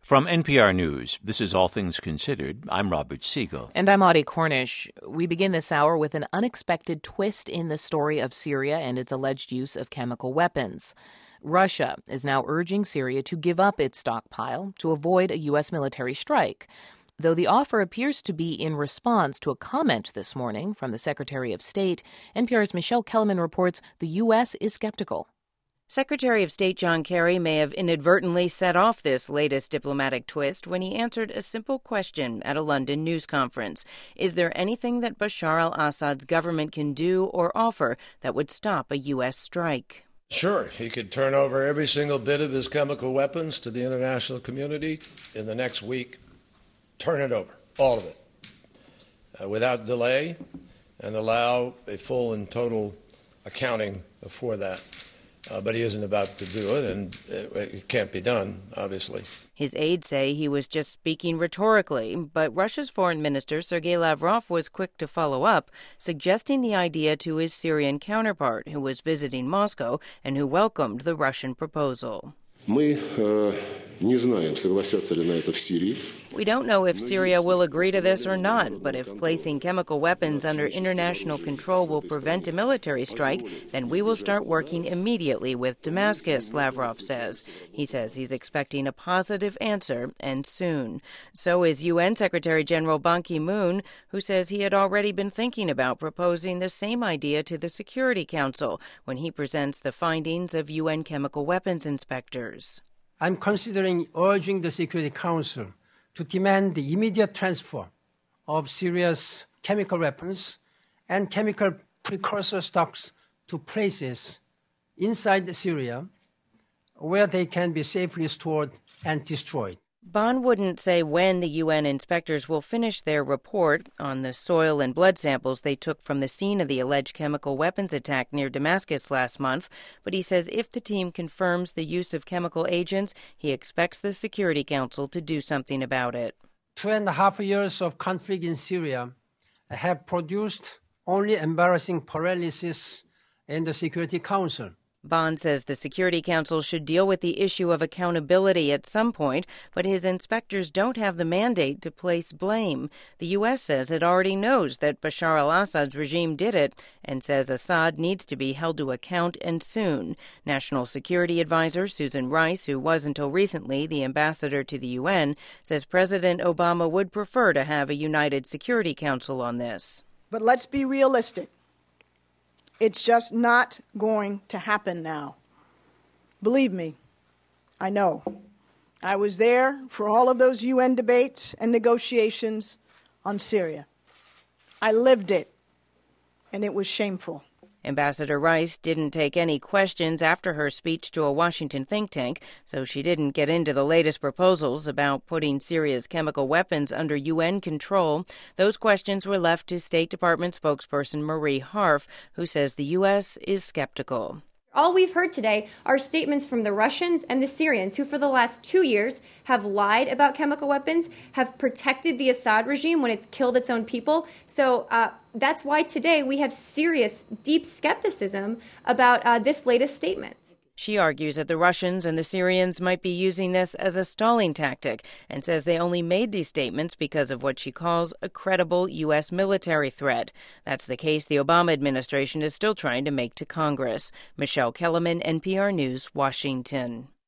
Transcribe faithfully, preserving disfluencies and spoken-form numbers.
From N P R News, this is All Things Considered. I'm Robert Siegel. And I'm Audie Cornish. We begin this hour with an unexpected twist in the story of Syria and its alleged use of chemical weapons. Russia is now urging Syria to give up its stockpile to avoid a U S military strike, though the offer appears to be in response to a comment this morning from the Secretary of State. N P R's Michelle Kellerman reports the U S is skeptical. Secretary of State John Kerry may have inadvertently set off this latest diplomatic twist when he answered a simple question at a London news conference. Is there anything that Bashar al-Assad's government can do or offer that would stop a U S strike? Sure, he could turn over every single bit of his chemical weapons to the international community in the next week. Turn it over, all of it, uh, without delay, and allow a full and total accounting for that. Uh, but he isn't about to do it, and it, it can't be done, obviously. His aides say he was just speaking rhetorically, but Russia's foreign minister, Sergei Lavrov, was quick to follow up, suggesting the idea to his Syrian counterpart, who was visiting Moscow and who welcomed the Russian proposal. We don't know if Syria will agree to this or not, but if placing chemical weapons under international control will prevent a military strike, then we will start working immediately with Damascus, Lavrov says. He says he's expecting a positive answer, and soon. So is U N Secretary General Ban Ki-moon, who says he had already been thinking about proposing the same idea to the Security Council when he presents the findings of U N chemical weapons inspectors. I'm considering urging the Security Council to demand the immediate transfer of Syria's chemical weapons and chemical precursor stocks to places inside Syria where they can be safely stored and destroyed. Ban wouldn't say when the U N inspectors will finish their report on the soil and blood samples they took from the scene of the alleged chemical weapons attack near Damascus last month, but he says if the team confirms the use of chemical agents, he expects the Security Council to do something about it. Two and a half years of conflict in Syria have produced only embarrassing paralysis in the Security Council. Ban says the Security Council should deal with the issue of accountability at some point, but his inspectors don't have the mandate to place blame. The U S says it already knows that Bashar al-Assad's regime did it and says Assad needs to be held to account, and soon. National Security Advisor Susan Rice, who was until recently the ambassador to the U N, says President Obama would prefer to have a united Security Council on this. But let's be realistic. It's just not going to happen now. Believe me, I know. I was there for all of those U N debates and negotiations on Syria. I lived it, and it was shameful. Ambassador Rice didn't take any questions after her speech to a Washington think tank, so she didn't get into the latest proposals about putting Syria's chemical weapons under U N control. Those questions were left to State Department spokesperson Marie Harf, who says the U S is skeptical. All we've heard today are statements from the Russians and the Syrians, who for the last two years have lied about chemical weapons, have protected the Assad regime when it's killed its own people. So uh, that's why today we have serious, deep skepticism about uh, this latest statement. She argues that the Russians and the Syrians might be using this as a stalling tactic and says they only made these statements because of what she calls a credible U S military threat. That's the case the Obama administration is still trying to make to Congress. Michelle Kellerman, N P R News, Washington.